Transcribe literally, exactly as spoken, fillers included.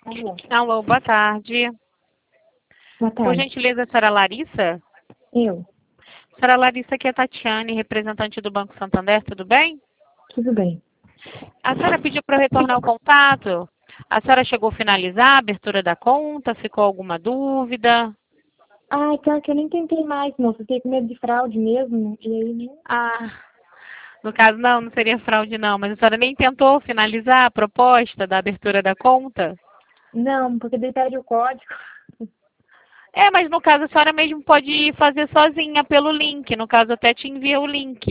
Alô, Alô, boa tarde. boa Por tarde. gentileza, a senhora Larissa? Eu, Senhora Larissa, aqui é a Tatiane, representante do Banco Santander, tudo bem? tudo bem. A senhora pediu para eu retornar o contato. A senhora chegou a finalizar a abertura da conta? Ficou alguma dúvida? Ai, pior que eu nem tentei mais, moça. Fiquei com medo de fraude mesmo. E aí nem. Ah, no caso não, não seria fraude não, mas a senhora nem tentou finalizar a proposta da abertura da conta? Não, porque daí pede o código. É, mas no caso a senhora mesmo pode fazer sozinha pelo link. No caso, até te envia o link.